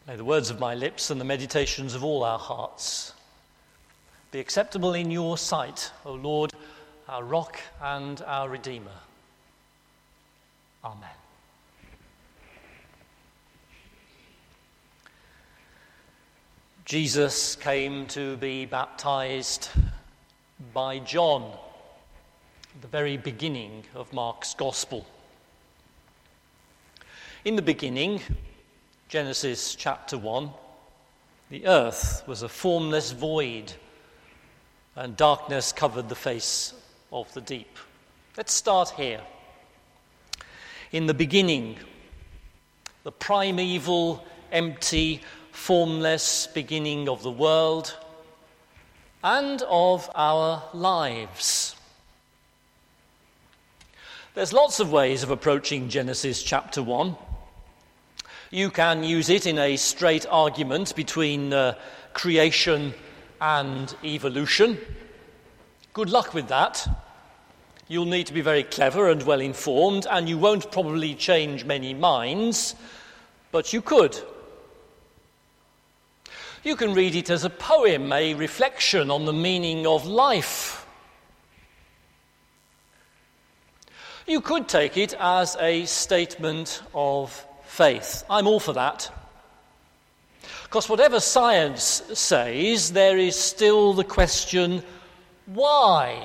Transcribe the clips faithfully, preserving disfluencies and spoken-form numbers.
May the words of my lips and the meditations of all our hearts be acceptable in your sight, O Lord, our rock and our Redeemer. Amen. Jesus came to be baptized by John, the very beginning of Mark's Gospel. In the beginning, Genesis chapter one, the earth was a formless void, and darkness covered the face of the deep. Let's start here. In the beginning, the primeval, empty, formless beginning of the world and of our lives. There's lots of ways of approaching Genesis chapter one. You can use it in a straight argument between uh, creation and evolution. Good luck with that. You'll need to be very clever and well informed, and you won't probably change many minds, but you could. You can read it as a poem, a reflection on the meaning of life. You could take it as a statement of faith. I'm all for that. Because whatever science says, there is still the question, why?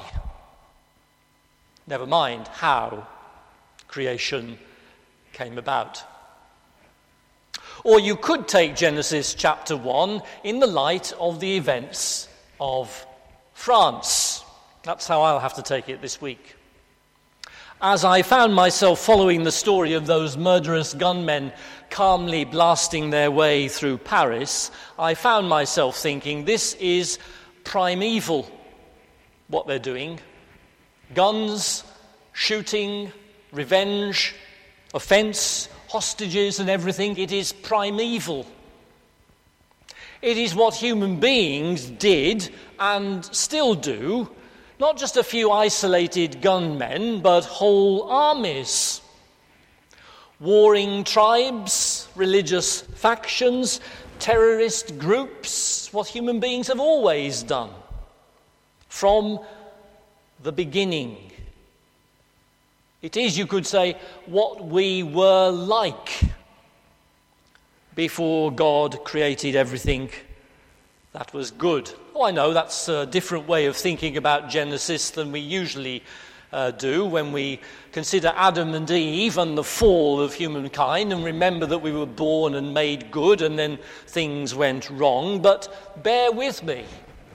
Never mind how creation came about. Or you could take Genesis chapter one in the light of the events of France. That's how I'll have to take it this week. As I found myself following the story of those murderous gunmen calmly blasting their way through Paris, I found myself thinking, this is primeval, what they're doing. Guns, shooting, revenge, offence, hostages and everything. It is primeval. It is what human beings did and still do. Not just a few isolated gunmen, but whole armies. Warring tribes, religious factions, terrorist groups, what human beings have always done. From the beginning. It is, you could say, what we were like before God created everything that was good. Oh, I know that's a different way of thinking about Genesis than we usually uh, do when we consider Adam and Eve and the fall of humankind and remember that we were born and made good and then things went wrong. But bear with me.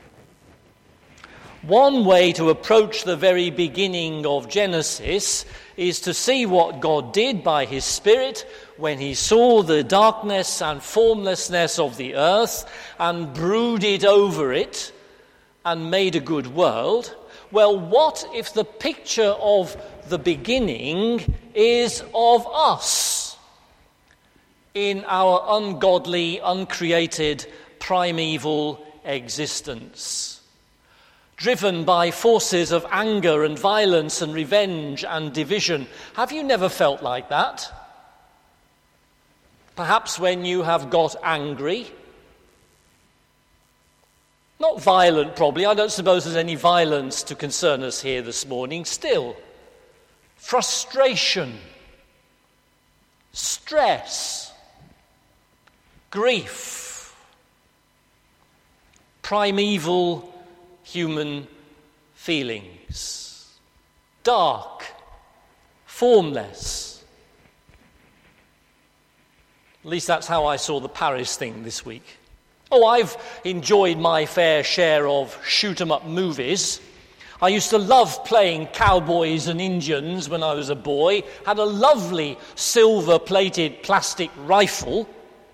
One way to approach the very beginning of Genesis is to see what God did by his Spirit when he saw the darkness and formlessness of the earth and brooded over it and made a good world. Well, what if the picture of the beginning is of us in our ungodly, uncreated, primeval existence? Driven by forces of anger and violence and revenge and division. Have you never felt like that? Perhaps when you have got angry. Not violent, probably. I don't suppose there's any violence to concern us here this morning. Still, frustration, stress, grief, primeval human feelings, dark, formless. At least that's how I saw the Paris thing this week. Oh, I've enjoyed my fair share of shoot-'em-up movies. I used to love playing cowboys and Indians when I was a boy. Had a lovely silver-plated plastic rifle.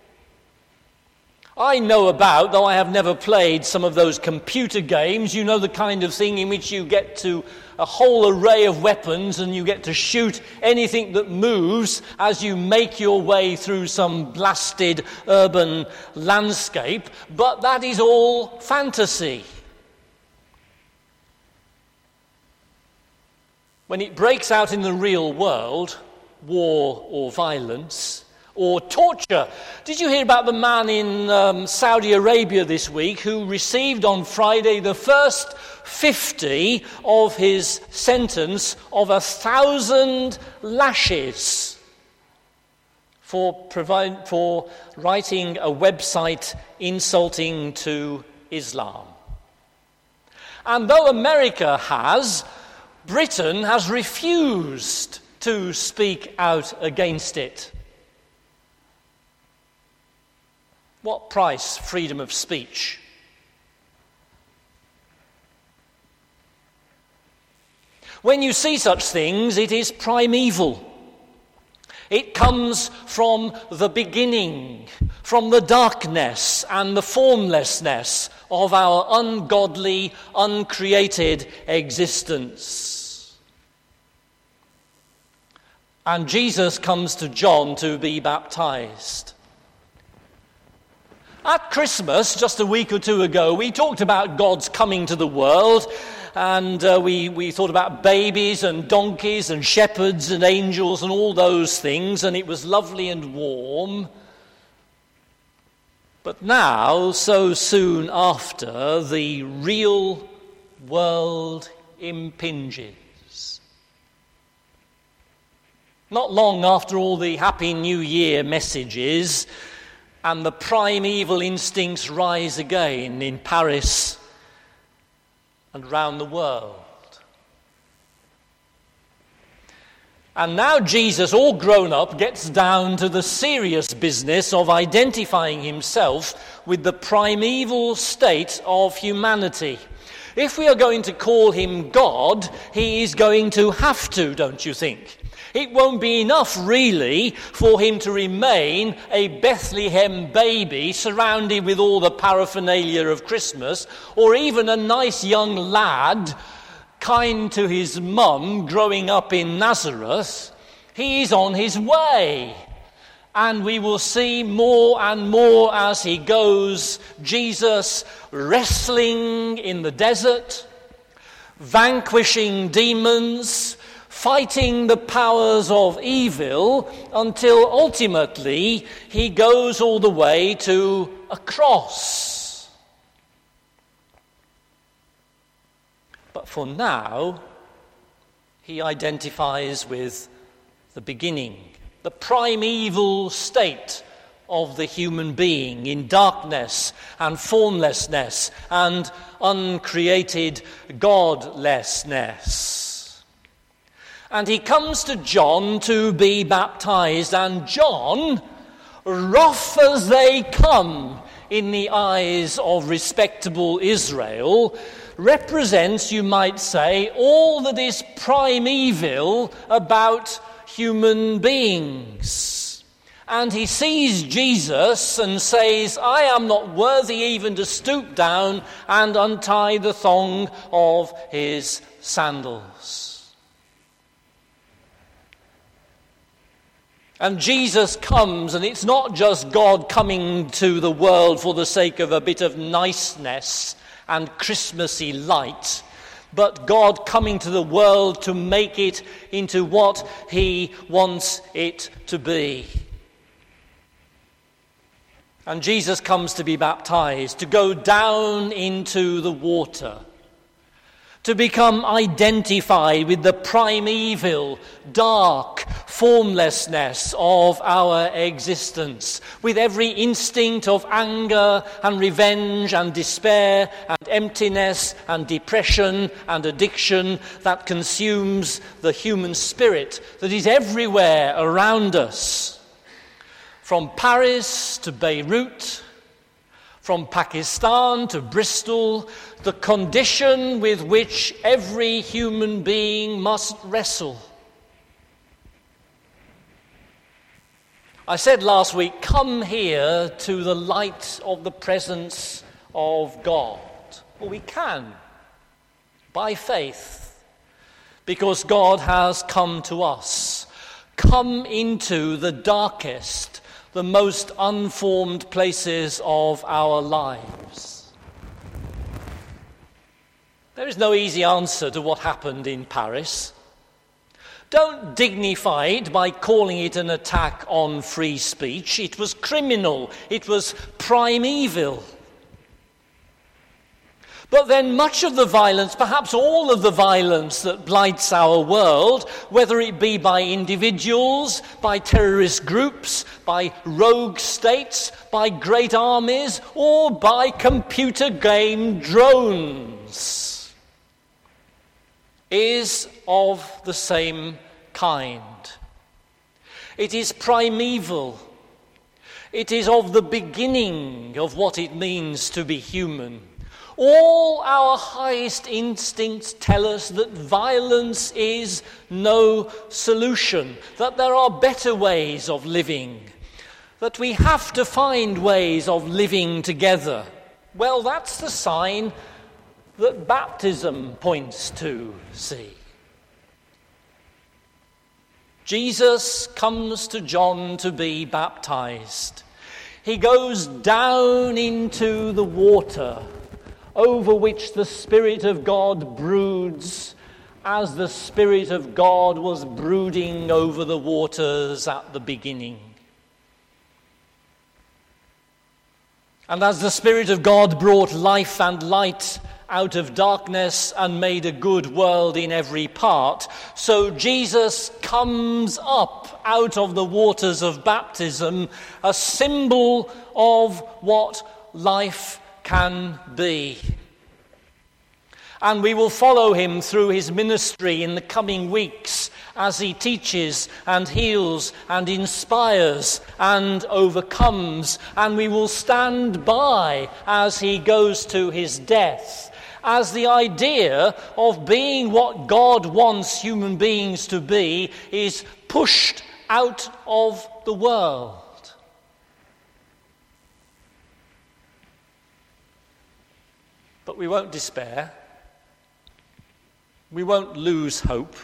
I know about, though I have never played, some of those computer games. You know, the kind of thing in which you get to a whole array of weapons and you get to shoot anything that moves as you make your way through some blasted urban landscape. But that is all fantasy. When it breaks out in the real world, war or violence, or torture. Did you hear about the man in um, Saudi Arabia this week who received on Friday the first fifty of his sentence of a thousand lashes for, provide, for writing a website insulting to Islam? And though America has, Britain has refused to speak out against it. What price? Freedom of speech. When you see such things, it is primeval. It comes from the beginning, from the darkness and the formlessness of our ungodly, uncreated existence. And Jesus comes to John to be baptized. At Christmas, just a week or two ago, we talked about God's coming to the world, and uh, we, we thought about babies and donkeys and shepherds and angels and all those things, and it was lovely and warm. But now, so soon after, the real world impinges. Not long after all the Happy New Year messages, and the primeval instincts rise again in Paris and round the world. And now Jesus, all grown up, gets down to the serious business of identifying himself with the primeval state of humanity. If we are going to call him God, he is going to have to, don't you think? It won't be enough, really, for him to remain a Bethlehem baby surrounded with all the paraphernalia of Christmas, or even a nice young lad, kind to his mum, growing up in Nazareth. He is on his way. And we will see more and more as he goes, Jesus wrestling in the desert, vanquishing demons, fighting the powers of evil, until ultimately he goes all the way to a cross. But for now, he identifies with the beginning, the primeval state of the human being in darkness and formlessness and uncreated godlessness. And he comes to John to be baptized, and John, rough as they come in the eyes of respectable Israel, represents, you might say, all that is primeval about human beings. And he sees Jesus and says, I am not worthy even to stoop down and untie the thong of his sandals. And Jesus comes, and it's not just God coming to the world for the sake of a bit of niceness and Christmassy light, but God coming to the world to make it into what he wants it to be. And Jesus comes to be baptized, to go down into the water, to become identified with the primeval, dark formlessness of our existence, with every instinct of anger and revenge and despair and emptiness and depression and addiction that consumes the human spirit that is everywhere around us. From Paris to Beirut, from Pakistan to Bristol, the condition with which every human being must wrestle. I said last week, come here to the light of the presence of God. Well, we can, by faith, because God has come to us. Come into the darkest, the most unformed places of our lives. There is no easy answer to what happened in Paris. Don't dignify it by calling it an attack on free speech. It was criminal. It was primeval. But then much of the violence, perhaps all of the violence that blights our world, whether it be by individuals, by terrorist groups, by rogue states, by great armies, or by computer game drones, is of the same kind. It is primeval. It is of the beginning of what it means to be human. All our highest instincts tell us that violence is no solution, that there are better ways of living, that we have to find ways of living together. Well, that's the sign that baptism points to, see. Jesus comes to John to be baptized. He goes down into the water over which the Spirit of God broods, as the Spirit of God was brooding over the waters at the beginning. And as the Spirit of God brought life and light out of darkness and made a good world in every part, so Jesus comes up out of the waters of baptism, a symbol of what life can be. And we will follow him through his ministry in the coming weeks as he teaches and heals and inspires and overcomes. And we will stand by as he goes to his death, as the idea of being what God wants human beings to be is pushed out of the world. But we won't despair. We won't lose hope.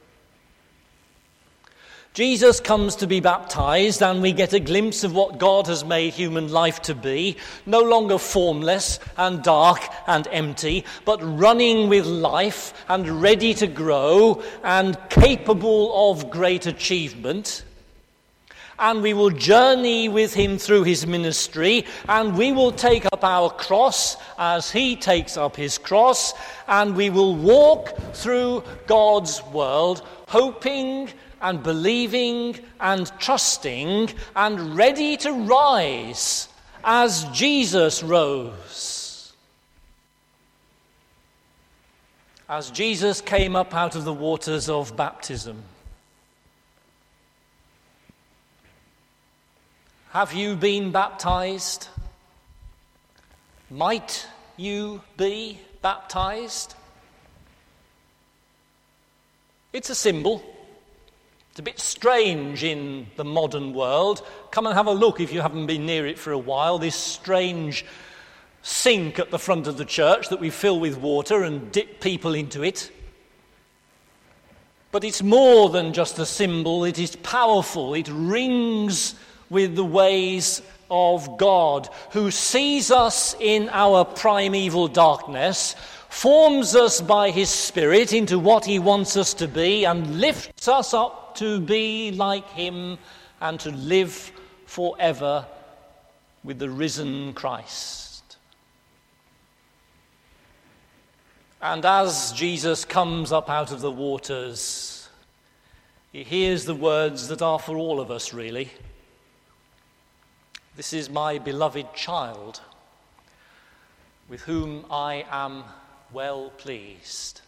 Jesus comes to be baptized, and we get a glimpse of what God has made human life to be, no longer formless and dark and empty, but running with life and ready to grow and capable of great achievement. And we will journey with him through his ministry, and we will take up our cross as he takes up his cross, and we will walk through God's world, hoping and believing and trusting and ready to rise as Jesus rose. As Jesus came up out of the waters of baptism. Have you been baptized? Might you be baptized? It's a symbol. It's a bit strange in the modern world. Come and have a look if you haven't been near it for a while. This strange sink at the front of the church that we fill with water and dip people into it. But it's more than just a symbol. It is powerful. It rings with the ways of God, who sees us in our primeval darkness, forms us by his Spirit into what he wants us to be, and lifts us up to be like him and to live forever with the risen Christ. And as Jesus comes up out of the waters, he hears the words that are for all of us, really. This is my beloved child, with whom I am well pleased.